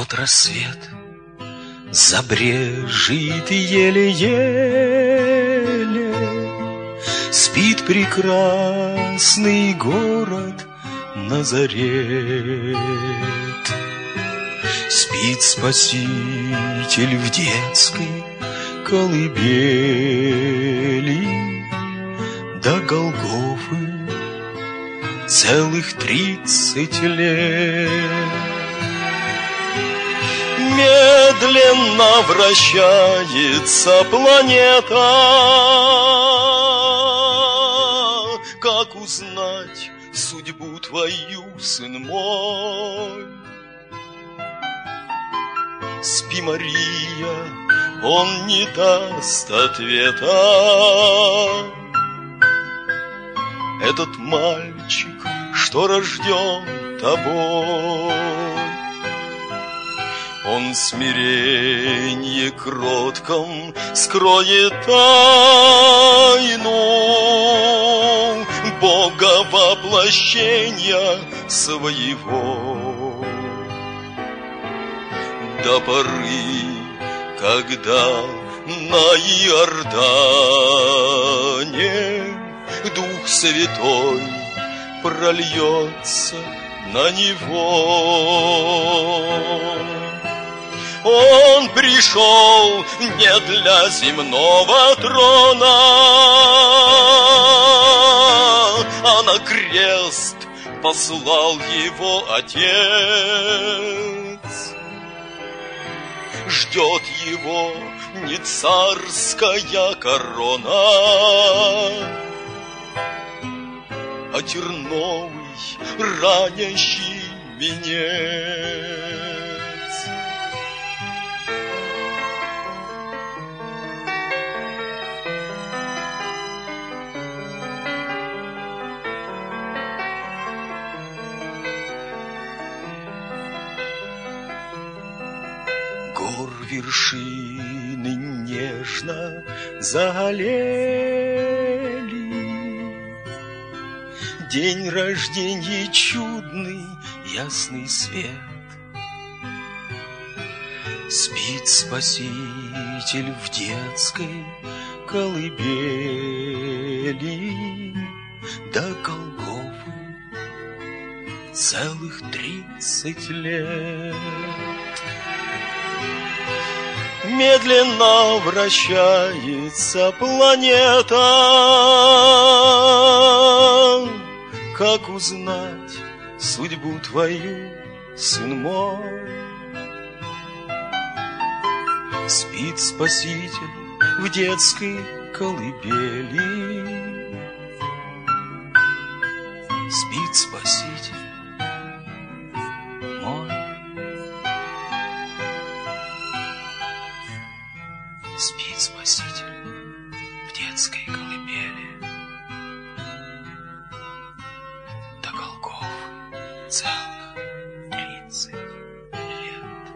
Вот рассвет забрежит еле-еле, спит прекрасный город Назарет. Спит Спаситель в детской колыбели, до Голгофы целых 30 лет. Медленно вращается планета. Как узнать судьбу твою, сын мой? Спи, Мария, он не даст ответа. Этот мальчик, что рожден тобой, он смиренье кротком скроет тайну Бога воплощения своего. До поры, когда на Иордане Дух Святой прольется на него. Он пришел не для земного трона, а на крест послал его Отец. Ждет его не царская корона, а терновый ранящий венец. Гор вершины нежно заолели, день рождения чудный, ясный свет. Спит Спаситель в детской колыбели, до Голгофы целых 30 лет. Медленно вращается планета. Как узнать судьбу твою, сын мой? Спит Спаситель в детской колыбели, спит Спаситель мой. Спит Спаситель в детской колыбели, до Голгофы целых 30 лет.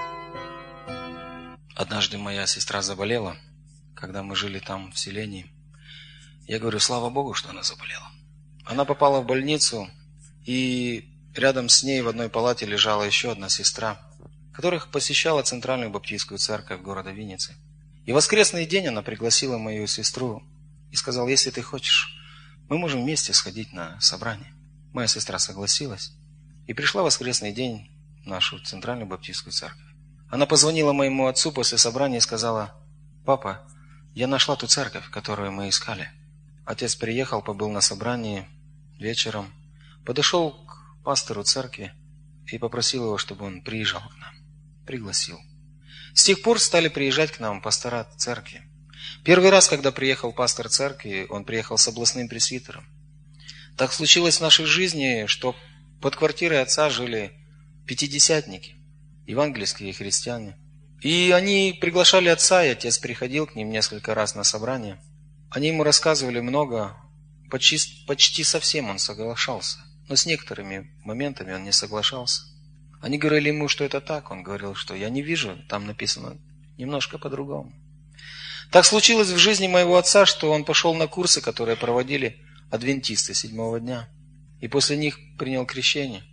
Однажды моя сестра заболела, когда мы жили там в селении. Я говорю, слава Богу, что она заболела. Она попала в больницу, и рядом с ней в одной палате лежала еще одна сестра, которая посещала Центральную Баптистскую церковь города Винницы. И в воскресный день она пригласила мою сестру и сказала, если ты хочешь, мы можем вместе сходить на собрание. Моя сестра согласилась и пришла в воскресный день в нашу Центральную Баптистскую церковь. Она позвонила моему отцу после собрания и сказала, папа, я нашла ту церковь, которую мы искали. Отец приехал, побыл на собрании вечером, подошел к пастору церкви и попросил его, чтобы он приезжал к нам. Пригласил. С тех пор стали приезжать к нам пастора церкви. Первый раз, когда приехал пастор церкви, он приехал с областным пресвитером. Так случилось в нашей жизни, что под квартирой отца жили пятидесятники, евангельские христиане. И они приглашали отца, и отец приходил к ним несколько раз на собрание. Они ему рассказывали много, почти со всем он соглашался. Но с некоторыми моментами он не соглашался. Они говорили ему, что это так. Он говорил, что я не вижу, там написано немножко по-другому. Так случилось в жизни моего отца, что он пошел на курсы, которые проводили адвентисты 7-го дня. И после них принял крещение.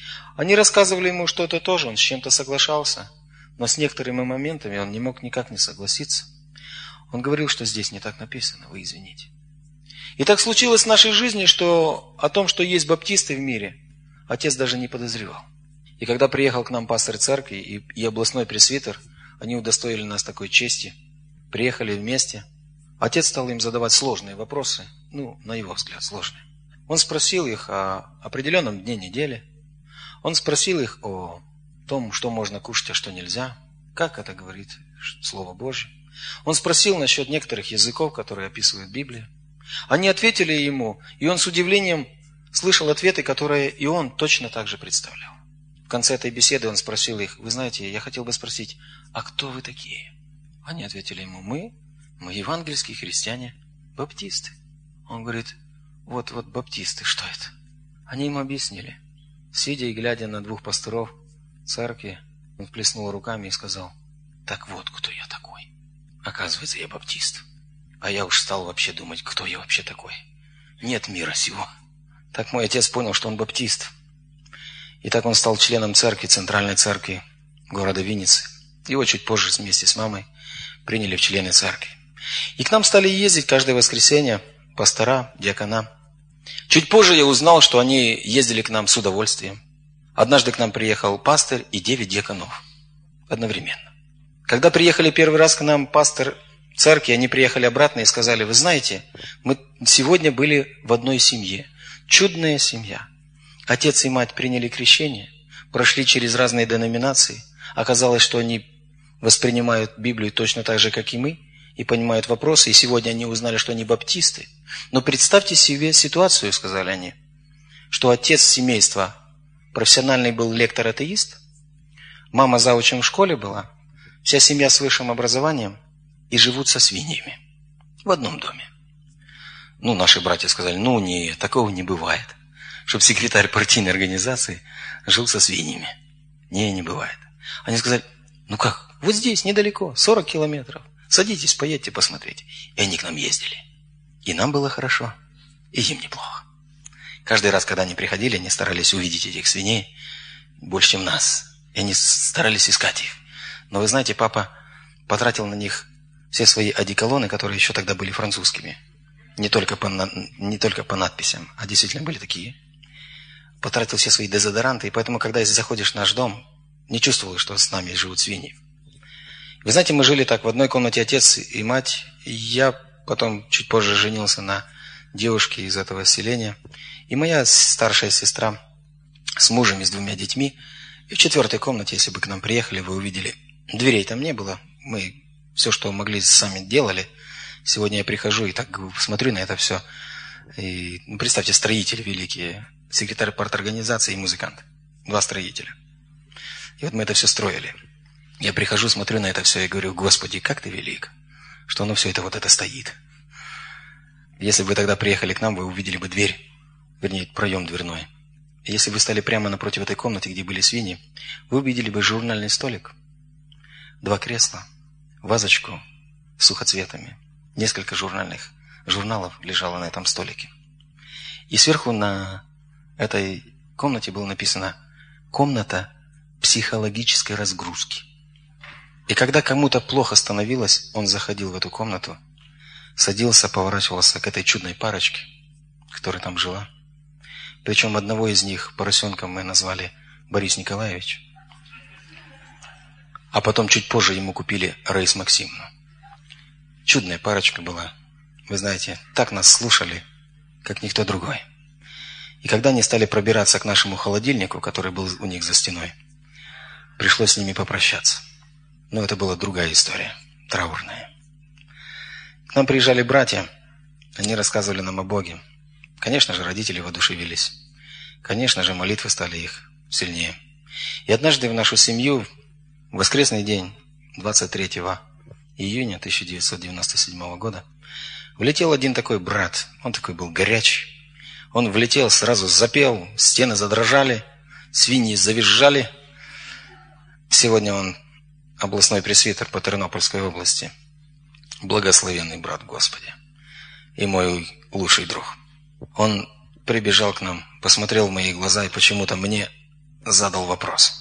Они рассказывали ему что-то тоже, он с чем-то соглашался, но с некоторыми моментами он не мог никак не согласиться. Он говорил, что здесь не так написано, вы извините. И так случилось в нашей жизни, что о том, что есть баптисты в мире, отец даже не подозревал. И когда приехал к нам пастор церкви и областной пресвитер, они удостоили нас такой чести, приехали вместе. Отец стал им задавать сложные вопросы, на его взгляд, сложные. Он спросил их о определенном дне недели. Он спросил их о том, что можно кушать, а что нельзя, как это говорит Слово Божье. Он спросил насчет некоторых языков, которые описывают Библия. Они ответили ему, и он с удивлением слышал ответы, которые и он точно так же представлял. В конце этой беседы он спросил их: вы знаете, я хотел бы спросить, а кто вы такие? Они ответили ему: мы евангельские христиане, баптисты. Он говорит: вот баптисты, что это? Они ему объяснили. Сидя и глядя на двух пасторов церкви, он всплеснул руками и сказал: так вот, кто я такой. Оказывается, я баптист. А я уж стал вообще думать, кто я вообще такой. Нет мира сего. Так мой отец понял, что он баптист. И так он стал членом церкви, центральной церкви города Винницы. Его чуть позже вместе с мамой приняли в члены церкви. И к нам стали ездить каждое воскресенье пастора, диакона. Чуть позже я узнал, что они ездили к нам с удовольствием. Однажды к нам приехал пастор и 9 диаконов одновременно. Когда приехали первый раз к нам пастор церкви, они приехали обратно и сказали: вы знаете, мы сегодня были в одной семье. Чудная семья. Отец и мать приняли крещение, прошли через разные деноминации. Оказалось, что они воспринимают Библию точно так же, как и мы, и понимают вопросы. И сегодня они узнали, что они баптисты. Но представьте себе ситуацию, сказали они, что отец семейства профессиональный был лектор-атеист, мама заучем в школе была, вся семья с высшим образованием и живут со свиньями в одном доме. Наши братья сказали: нет, такого не бывает, чтобы секретарь партийной организации жил со свиньями. Не бывает. Они сказали: как, вот здесь недалеко, 40 километров, садитесь, поедьте, посмотрите. И они к нам ездили. И нам было хорошо, и им неплохо. Каждый раз, когда они приходили, они старались увидеть этих свиней больше, чем нас. И они старались искать их. Но вы знаете, папа потратил на них все свои одеколоны, которые еще тогда были французскими. Не только по надписям, а действительно были такие. Потратил все свои дезодоранты, и поэтому, когда заходишь в наш дом, не чувствовал, что с нами живут свиньи. Вы знаете, мы жили так в одной комнате, отец и мать. И я потом чуть позже женился на девушке из этого селения. И моя старшая сестра с мужем и с 2 детьми. И в 4-й комнате, если бы к нам приехали, вы увидели, дверей там не было. Мы все, что могли, сами делали. Сегодня я прихожу и так смотрю на это все. И представьте, строители великие, секретарь парторганизации и музыкант. 2 строителя. И вот мы это все строили. Я прихожу, смотрю на это все и говорю: Господи, как ты велик, что оно все это вот это стоит. Если бы вы тогда приехали к нам, вы увидели бы дверь, вернее, проем дверной. И если бы вы стали прямо напротив этой комнаты, где были свиньи, вы увидели бы журнальный столик, 2 кресла, вазочку с сухоцветами, несколько журналов лежало на этом столике. И сверху на этой комнате было написано: комната психологической разгрузки. И когда кому-то плохо становилось, он заходил в эту комнату, садился, поворачивался к этой чудной парочке, которая там жила. Причем одного из них поросенком мы назвали Борис Николаевич. А потом чуть позже ему купили Раису Максимовну. Чудная парочка была. Вы знаете, так нас слушали, как никто другой. И когда они стали пробираться к нашему холодильнику, который был у них за стеной, пришлось с ними попрощаться. Но это была другая история, траурная. К нам приезжали братья, они рассказывали нам о Боге. Конечно же, родители воодушевились. Конечно же, молитвы стали их сильнее. И однажды в нашу семью, в воскресный день, 23 июня 1997 года, влетел один такой брат. Он такой был горячий. Он влетел, сразу запел, стены задрожали, свиньи завизжали. Сегодня он областной пресвитер по Тернопольской области. Благословенный брат Господи. И мой лучший друг. Он прибежал к нам, посмотрел в мои глаза, и почему-то мне задал вопрос.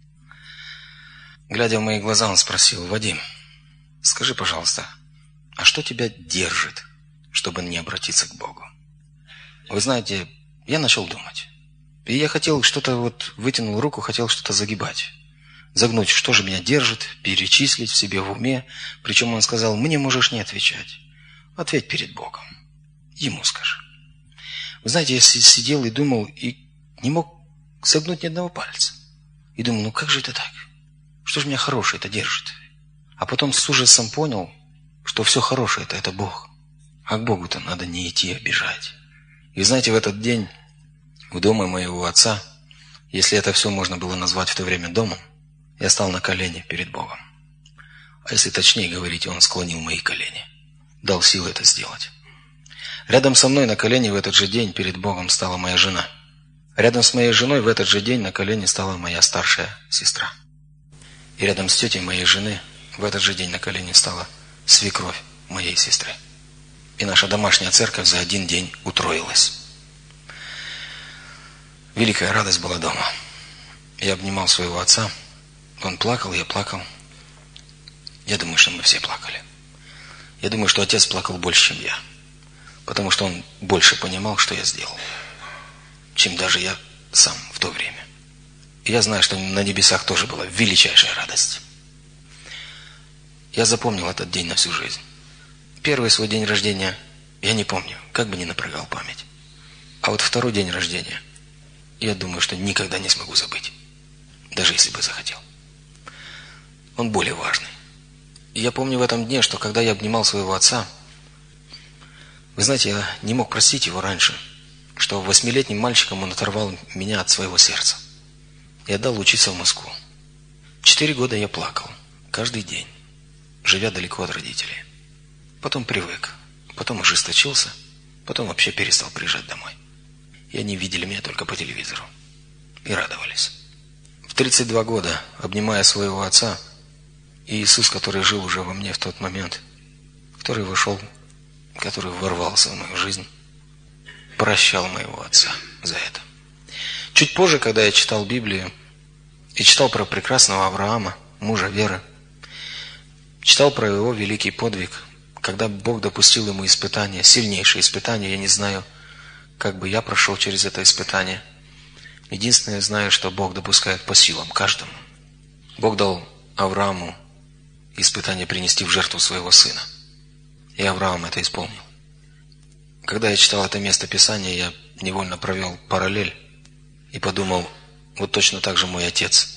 Глядя в мои глаза, он спросил: «Вадим, скажи, пожалуйста, а что тебя держит, чтобы не обратиться к Богу?» Вы знаете, я начал думать. И я хотел что-то вытянул руку, хотел что-то загибать. Загнуть, что же меня держит, перечислить в себе в уме. Причем он сказал: «Мне можешь не отвечать. Ответь перед Богом. Ему скажи». Вы знаете, я сидел и думал, и не мог согнуть ни одного пальца. И думал: ну как же это так? Что же меня хорошее-то держит? А потом с ужасом понял, что все хорошее – это Бог. А к Богу-то надо не идти, а бежать. И знаете, в этот день в доме моего отца, если это все можно было назвать в то время домом, я стал на колени перед Богом. А если точнее говорить, он склонил мои колени, дал силы это сделать. Рядом со мной на колени в этот же день перед Богом стала моя жена. Рядом с моей женой в этот же день на колени стала моя старшая сестра. И рядом с тетей моей жены в этот же день на колени стала свекровь моей сестры. И наша домашняя церковь за один день утроилась. Великая радость была дома. Я обнимал своего отца. Он плакал, я плакал. Я думаю, что мы все плакали. Я думаю, что отец плакал больше, чем я. Потому что он больше понимал, что я сделал, чем даже я сам в то время. И я знаю, что на небесах тоже была величайшая радость. Я запомнил этот день на всю жизнь. Первый свой день рождения я не помню, как бы ни напрягал память. А вот второй день рождения я думаю, что никогда не смогу забыть. Даже если бы захотел. Он более важный. И я помню в этом дне, что когда я обнимал своего отца, вы знаете, я не мог простить его раньше, что 8-летним мальчиком он оторвал меня от своего сердца и отдал учиться в Москву. 4 года я плакал, каждый день, живя далеко от родителей. Потом привык, потом ожесточился, потом вообще перестал приезжать домой. И они видели меня только по телевизору и радовались. В 32 года, обнимая своего отца, и Иисус, который жил уже во мне в тот момент, который вошел, который ворвался в мою жизнь, прощал моего отца за это. Чуть позже, когда я читал Библию и читал про прекрасного Авраама, мужа веры, читал про его великий подвиг, когда Бог допустил ему испытание, сильнейшее испытание. Я не знаю, как бы я прошел через это испытание. Единственное, я знаю, что Бог допускает по силам каждому. Бог дал Аврааму испытание принести в жертву своего сына. И Авраам это исполнил. Когда я читал это место Писания, я невольно провел параллель и подумал: вот точно так же мой отец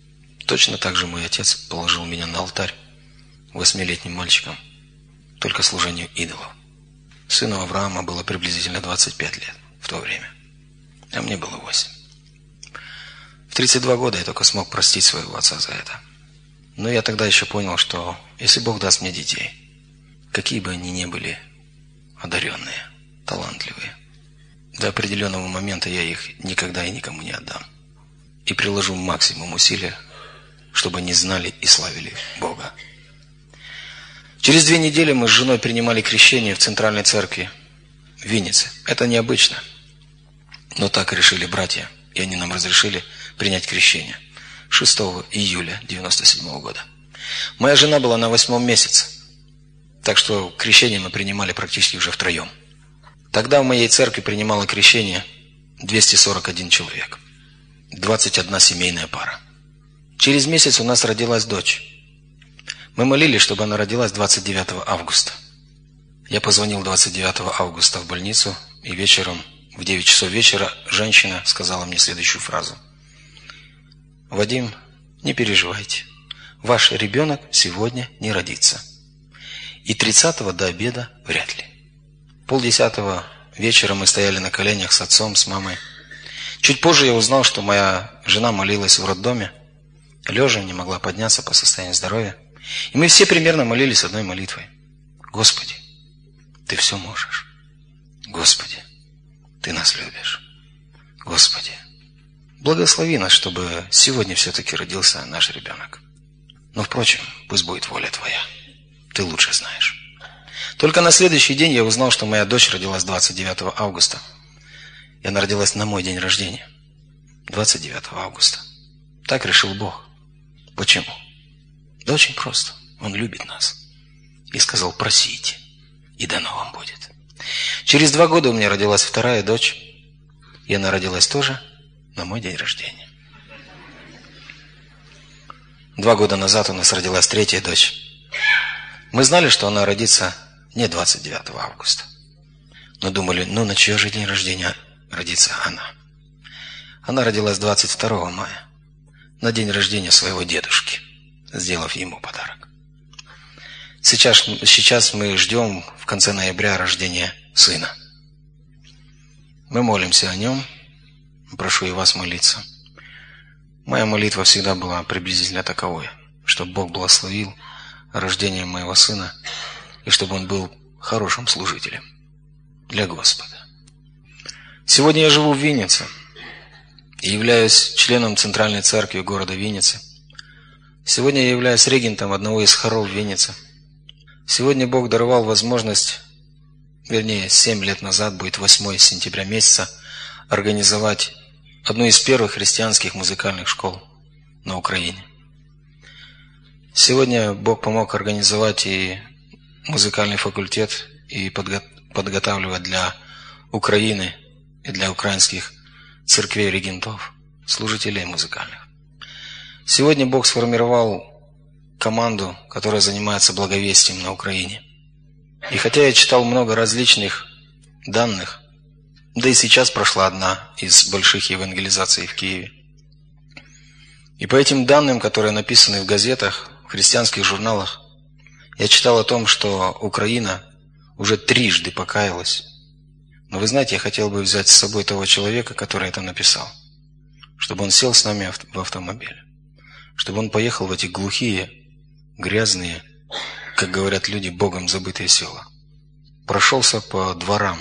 положил меня на алтарь 8-летним мальчиком, только служению идолов. Сыну Авраама было приблизительно 25 лет в то время, а мне было 8. В 32 года я только смог простить своего отца за это. Но я тогда еще понял, что если Бог даст мне детей, какие бы они ни были одаренные, талантливые, до определенного момента я их никогда и никому не отдам. И приложу максимум усилия, чтобы они знали и славили Бога. Через 2 недели мы с женой принимали крещение в Центральной Церкви в Виннице. Это необычно, но так решили братья, и они нам разрешили принять крещение 6 июля 1997 года. Моя жена была на 8-м месяце, так что крещение мы принимали практически уже втроем. Тогда в моей церкви принимало крещение 241 человек, 21 семейная пара. Через месяц у нас родилась дочь. Мы молились, чтобы она родилась 29 августа. Я позвонил 29 августа в больницу, и вечером, в 9 часов вечера, женщина сказала мне следующую фразу: «Вадим, не переживайте, ваш ребенок сегодня не родится. И 30-го до обеда вряд ли». 9:30 вечера мы стояли на коленях с отцом, с мамой. Чуть позже я узнал, что моя жена молилась в роддоме, лежа, не могла подняться по состоянию здоровья. И мы все примерно молились одной молитвой: «Господи, Ты все можешь. Господи, Ты нас любишь. Господи, благослови нас, чтобы сегодня все-таки родился наш ребенок. Но, впрочем, пусть будет воля Твоя. Ты лучше знаешь». Только на следующий день я узнал, что моя дочь родилась 29 августа. И она родилась на мой день рождения. 29 августа. Так решил Бог. Почему? Да очень просто. Он любит нас. И сказал: просите, и дано вам будет. Через 2 года у меня родилась вторая дочь. И она родилась тоже на мой день рождения. 2 года назад у нас родилась третья дочь. Мы знали, что она родится не 29 августа. Но думали, на чье же день рождения родится она? Она родилась 22 мая, на день рождения своего дедушки, сделав ему подарок. Сейчас мы ждем в конце ноября рождения сына. Мы молимся о нем. Прошу и вас молиться. Моя молитва всегда была приблизительно таковой, чтобы Бог благословил рождение моего сына и чтобы он был хорошим служителем для Господа. Сегодня я живу в Виннице и являюсь членом Центральной Церкви города Винницы. Сегодня я являюсь регентом одного из хоров Винницы. Сегодня Бог даровал возможность, 7 лет назад, будет 8 сентября месяца, организовать одну из первых христианских музыкальных школ на Украине. Сегодня Бог помог организовать и музыкальный факультет, и подготавливать для Украины и для украинских церквей регентов, служителей музыкальных. Сегодня Бог сформировал команду, которая занимается благовестием на Украине. И хотя я читал много различных данных, да и сейчас прошла одна из больших евангелизаций в Киеве. И по этим данным, которые написаны в газетах, в христианских журналах, я читал о том, что Украина уже 3 покаялась. Но вы знаете, я хотел бы взять с собой того человека, который это написал, чтобы он сел с нами в автомобиль, чтобы он поехал в эти глухие, грязные, как говорят люди, Богом забытые села, прошелся по дворам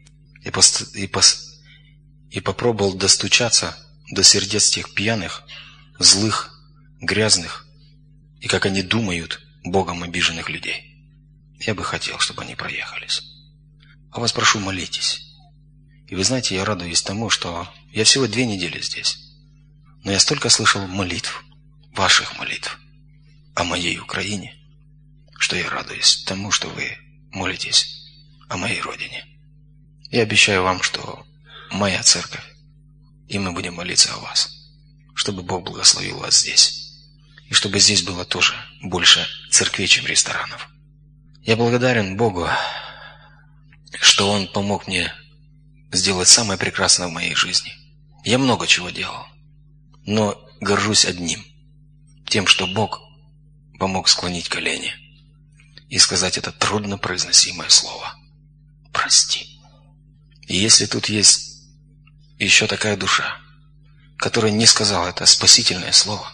и попробовал достучаться до сердец тех пьяных, злых, грязных и, как они думают, Богом обиженных людей. Я бы хотел, чтобы они проехались. А вас прошу, молитесь. И вы знаете, я радуюсь тому, что я всего 2 недели здесь, но я столько слышал молитв, ваших молитв о моей Украине, что я радуюсь тому, что вы молитесь о моей родине. Я обещаю вам, что моя церковь, и мы будем молиться о вас, чтобы Бог благословил вас здесь, и чтобы здесь было тоже больше церквей, чем ресторанов. Я благодарен Богу, что Он помог мне сделать самое прекрасное в моей жизни. Я много чего делал, но горжусь одним, тем, что Бог помог склонить колени и сказать это труднопроизносимое слово: прости. И если тут есть еще такая душа, которая не сказала это спасительное слово,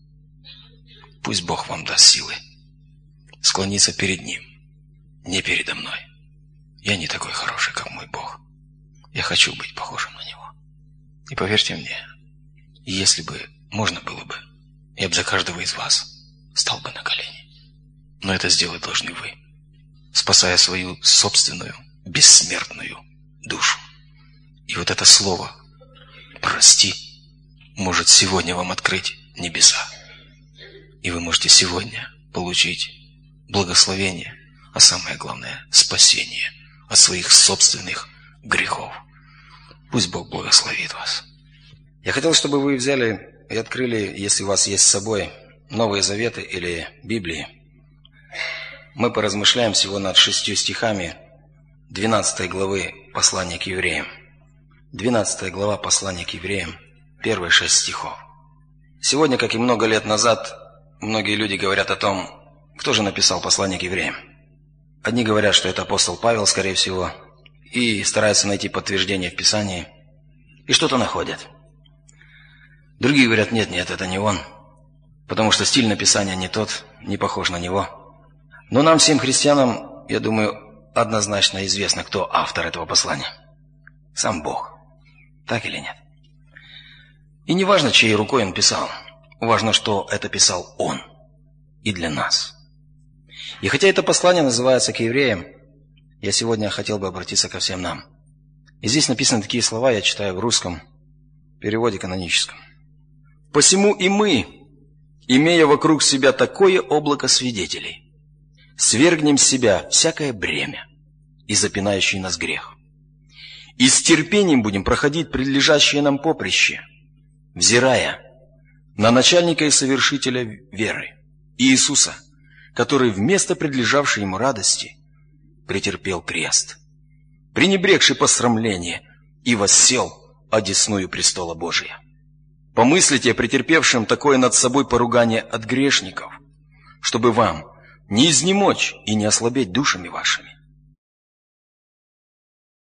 пусть Бог вам даст силы склониться перед Ним, не передо мной. Я не такой хороший, как мой Бог. Я хочу быть похожим на Него. И поверьте мне, если бы можно было бы, я бы за каждого из вас стал бы на колени. Но это сделать должны вы, спасая свою собственную бессмертную душу. И вот это слово «прости» может сегодня вам открыть небеса. И вы можете сегодня получить благословение, а самое главное – спасение от своих собственных грехов. Пусть Бог благословит вас. Я хотел, чтобы вы взяли и открыли, если у вас есть с собой, Новые Заветы или Библии. Мы поразмышляем всего над 6 стихами 12 главы послания к евреям. 12 глава послания к евреям, первые 6 стихов. Сегодня, как и много лет назад, многие люди говорят о том, кто же написал послание к евреям. Одни говорят, что это апостол Павел, скорее всего, и стараются найти подтверждение в Писании, и что-то находят. Другие говорят, нет, это не он, потому что стиль написания не тот, не похож на него. Но нам, всем христианам, я думаю, однозначно известно, кто автор этого послания. Сам Бог. Так или нет? И не важно, чьей рукой он писал. Важно, что это писал он. И для нас. И хотя это послание называется к евреям, я сегодня хотел бы обратиться ко всем нам. И здесь написаны такие слова, я читаю в русском. В переводе каноническом. «Посему и мы, имея вокруг себя такое облако свидетелей, свергнем с себя всякое бремя и запинающий нас грех, и с терпением будем проходить предлежащее нам поприще, взирая на начальника и совершителя веры, Иисуса, который вместо предлежавшей ему радости претерпел крест, пренебрегший посрамление, и воссел одесную престола Божия. Помыслите о претерпевшем такое над собой поругание от грешников, чтобы вам не изнемочь и не ослабеть душами вашими,